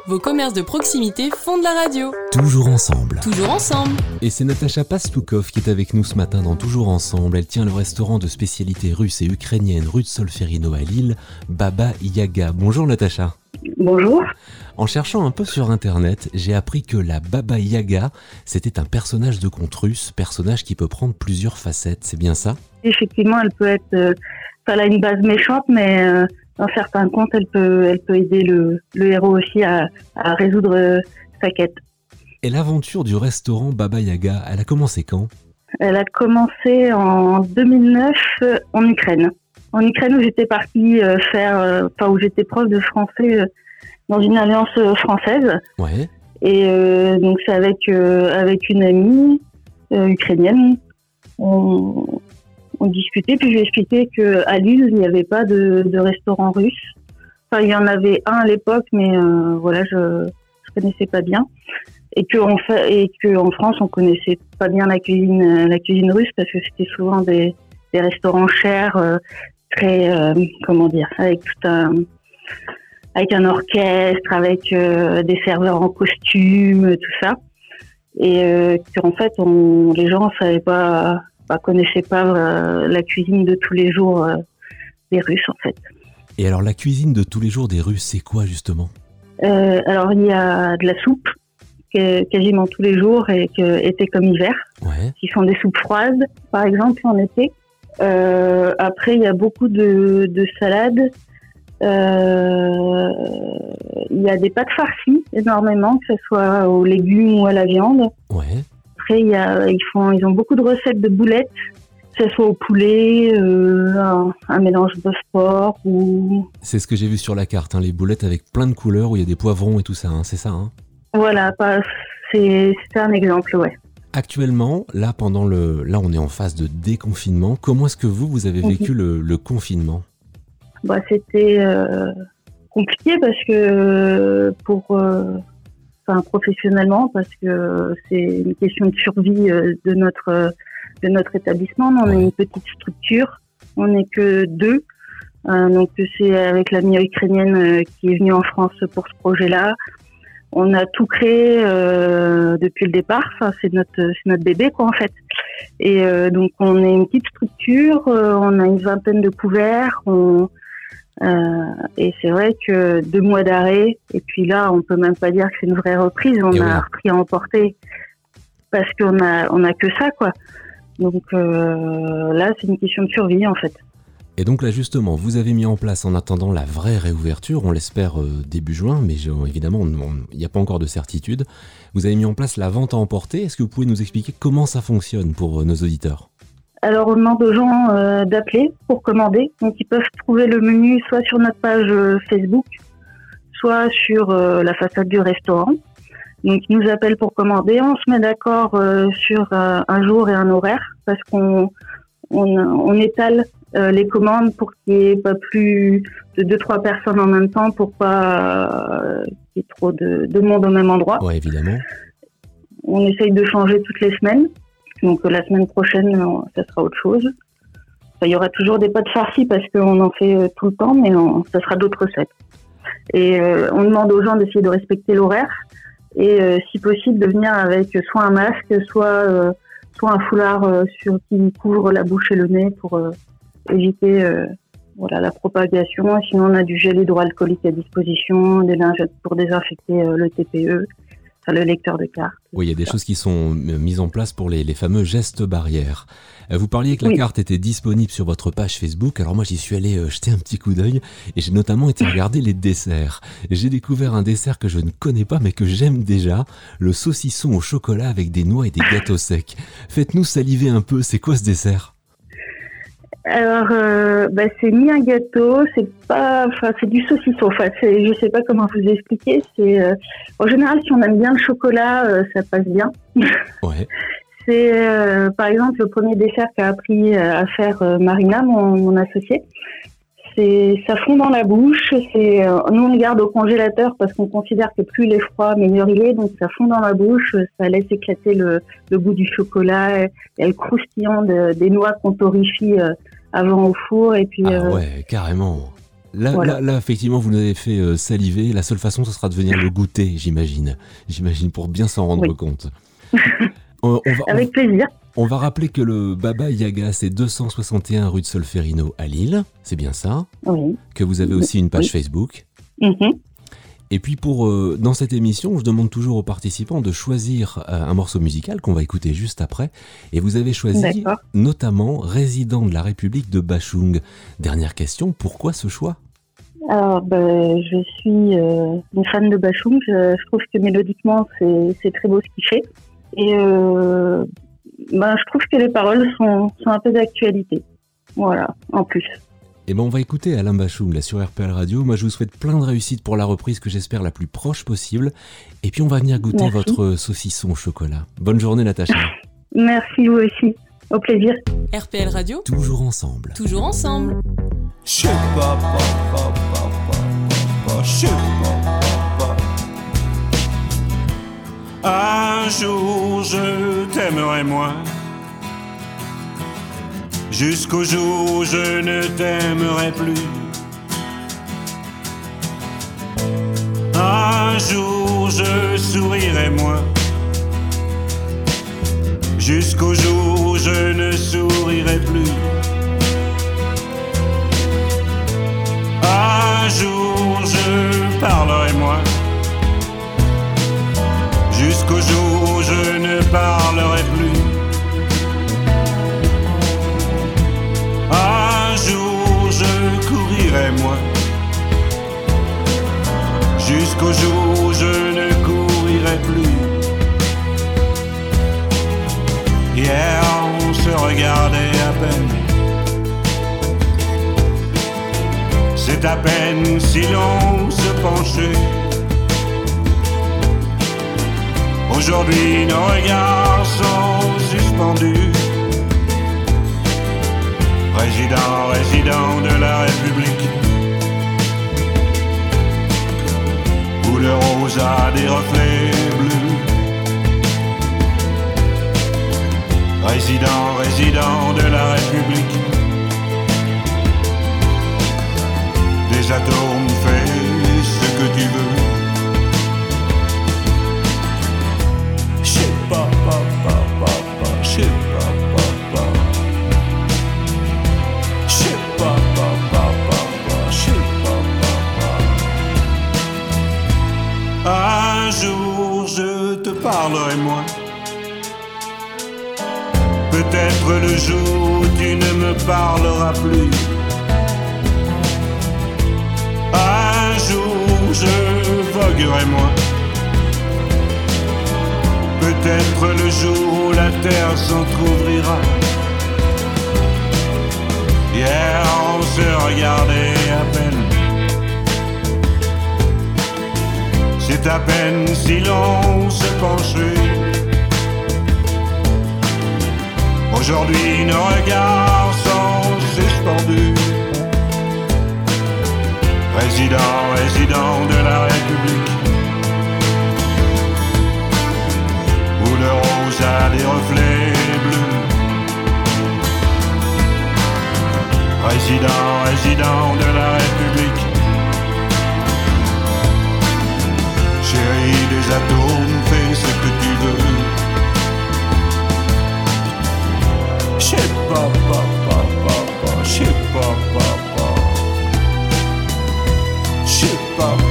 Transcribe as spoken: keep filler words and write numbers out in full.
Vos commerces de proximité font de la radio. Toujours ensemble. Toujours ensemble. Et c'est Natacha Pastloukov qui est avec nous ce matin dans Toujours ensemble. Elle tient le restaurant de spécialité russe et ukrainienne rue de Solferino à Lille, Baba Yaga. Bonjour Natacha. Bonjour. En cherchant un peu sur internet, j'ai appris que la Baba Yaga, c'était un personnage de conte russe, personnage qui peut prendre plusieurs facettes, c'est bien ça ? Effectivement, elle peut être, euh, elle a une base méchante, mais euh, dans certains contes, elle peut, elle peut aider le, le héros aussi à, à résoudre euh, sa quête. Et l'aventure du restaurant Baba Yaga, elle a commencé quand ? Elle a commencé en deux mille neuf euh, en Ukraine. En Ukraine où j'étais partie euh, faire, euh, enfin où j'étais prof de français euh, dans une alliance euh, française. Ouais. Et euh, donc c'est avec euh, avec une amie euh, ukrainienne. On, on discutait, puis je lui ai expliqué que à Lille il n'y avait pas de, de restaurant russe. Enfin il y en avait un à l'époque, mais euh, voilà je je connaissais pas bien. Et que en fait et que en France on connaissait pas bien la cuisine la cuisine russe parce que c'était souvent des des restaurants chers, euh, très euh, comment dire, avec tout un avec un orchestre, avec euh, des serveurs en costume, tout ça. Et euh, qu'en fait, on, les gens savaient pas, pas connaissaient pas euh, la cuisine de tous les jours euh, des Russes, en fait. Et alors, la cuisine de tous les jours des Russes, c'est quoi, justement ? euh, Alors, il y a de la soupe, qui est quasiment tous les jours, et que, été comme hiver, ouais. qui sont des soupes froides, par exemple, en été. Euh, après, il y a beaucoup de, de salades. Euh, il y a des pâtes farcies énormément, que ce soit aux légumes ou à la viande. Ouais. Après, il y a, ils font, ils ont beaucoup de recettes de boulettes, que ce soit au poulet, euh, un, un mélange de sport ou. C'est ce que j'ai vu sur la carte, hein, les boulettes avec plein de couleurs où il y a des poivrons et tout ça, hein, c'est ça, hein ? Voilà, pas, c'est, c'est un exemple, ouais. Actuellement, là, pendant le, là, on est en phase de déconfinement. Comment est-ce que vous, vous avez vécu mmh. le, le confinement ? Bah, c'était euh, compliqué parce que pour, euh, enfin, professionnellement, parce que c'est une question de survie euh, de notre de notre établissement. On ouais. est une petite structure, on n'est que deux, euh, donc c'est avec l'amie ukrainienne euh, qui est venue en France pour ce projet-là. On a tout créé euh, depuis le départ. Enfin, c'est notre c'est notre bébé quoi en fait. Et euh, donc on est une petite structure, euh, on a une vingtaine de couverts. On, euh, et c'est vrai que deux mois d'arrêt. Et puis là, on peut même pas dire que c'est une vraie reprise. On et a oui. repris à emporter parce qu'on a on a que ça quoi. Donc euh, là, c'est une question de survie en fait. Et donc là justement, vous avez mis en place en attendant la vraie réouverture, on l'espère euh, début juin, mais je, évidemment il n'y a pas encore de certitude. Vous avez mis en place la vente à emporter. Est-ce que vous pouvez nous expliquer comment ça fonctionne pour euh, nos auditeurs ? Alors on demande aux gens euh, d'appeler pour commander. Donc ils peuvent trouver le menu soit sur notre page euh, Facebook, soit sur euh, la façade du restaurant. Donc ils nous appellent pour commander. On se met d'accord euh, sur euh, un jour et un horaire parce qu'on on, on étale Euh, les commandes pour qu'il n'y ait pas plus de deux trois personnes en même temps, pour pas euh, qu'il y ait trop de, de monde au même endroit. Ouais, évidemment. On essaye de changer toutes les semaines. Donc euh, la semaine prochaine, euh, ça sera autre chose. Enfin, il y aura toujours des pâtes farcies parce qu'on en fait euh, tout le temps, mais on, ça sera d'autres recettes. Et euh, on demande aux gens d'essayer de respecter l'horaire et euh, si possible de venir avec soit un masque, soit euh, soit un foulard euh, sur qui couvre la bouche et le nez pour euh, éviter euh, voilà, la propagation. Sinon, on a du gel hydroalcoolique à disposition, des lingettes pour désinfecter euh, le T P E, enfin, le lecteur de carte. Oui, il y a des choses qui sont mises en place pour les, les fameux gestes barrières. Vous parliez que la oui. carte était disponible sur votre page Facebook. Alors moi, j'y suis allé euh, jeter un petit coup d'œil et j'ai notamment été regarder les desserts. J'ai découvert un dessert que je ne connais pas mais que j'aime déjà, le saucisson au chocolat avec des noix et des gâteaux secs. Faites-nous saliver un peu, c'est quoi ce dessert ? Alors, euh, bah, c'est ni un gâteau, c'est pas, enfin, c'est du saucisson. Enfin, c'est, je sais pas comment vous expliquer. C'est, euh, en général, si on aime bien le chocolat, euh, ça passe bien. Ouais. C'est, euh, par exemple, le premier dessert qu'a appris à faire euh, Marina, mon, mon associée. C'est, ça fond dans la bouche. C'est, euh, nous, on le garde au congélateur parce qu'on considère que plus il est froid, meilleur il est. Donc, ça fond dans la bouche. Ça laisse éclater le, le goût du chocolat et le croustillant de, des noix qu'on torréfie euh, avant au four. Et puis, ah euh, ouais, carrément. Là, Voilà. là, là, effectivement, vous nous avez fait euh, saliver. La seule façon, ce sera de venir le goûter, j'imagine. J'imagine, pour bien s'en rendre Oui. compte. on, on va, on- Avec plaisir. On va rappeler que le Baba Yaga, c'est deux cent soixante et un rue de Solferino à Lille, c'est bien ça. Oui. Que vous avez aussi une page Oui. Facebook. Mhm. Et puis pour euh, dans cette émission, je demande toujours aux participants de choisir euh, un morceau musical qu'on va écouter juste après. Et vous avez choisi D'accord. notamment Résident de la République de Bachung. Dernière question, pourquoi ce choix ? Alors, ben, je suis euh, une fan de Bachung. Je, je trouve que mélodiquement, c'est, c'est très beau ce qu'il fait. Et euh, ben, je trouve que les paroles sont, sont un peu d'actualité. Voilà, en plus. Eh ben on va écouter Alain Bachung là sur R P L Radio. Moi je vous souhaite plein de réussite pour la reprise que j'espère la plus proche possible. Et puis on va venir goûter Merci. votre saucisson au chocolat. Bonne journée Natacha. Merci, vous aussi. Au plaisir. R P L Radio, Toujours ensemble. toujours ensemble. Je sais pas, pas, pas, pas, pas, pas, je sais pas, pas, pas. Un jour je t'aimerai moins, jusqu'au jour où je ne t'aimerai plus. Un jour je sourirai moins, jusqu'au jour où je ne sourirai plus. Un jour je parlerai moins, jusqu'au jour où je ne parlerai plus. Un jour je courirai moins, jusqu'au jour où je ne courirai plus. Hier on se regardait à peine, c'est à peine si l'on se penchait. Aujourd'hui nos regards sont suspendus. Résident, résident de la République, où le rose a des reflets bleus. Résident, résident de la République, des atomes fais ce que tu veux. Je sais pas, pas, pas, pas, pas, je sais pas, pas, pas. Je sais pas, pas, pas, pas, pas, je sais pas, pas, pas. Un jour je te parlerai moins, peut-être le jour où tu ne me parleras plus. Un jour je voguerai moins, peut-être le jour où la terre s'entr'ouvrira. Hier on se regardait à peine, c'est à peine si l'on se penchait. Aujourd'hui nos regards sont suspendus. Résident, résident de la République, où le rose a des reflets bleus. Résident, résident de la République, chérie des atomes, fais ce que tu veux. Je sais pas, pas, pas, pas, pas, je sais pas, pas, pas. Je sais pas.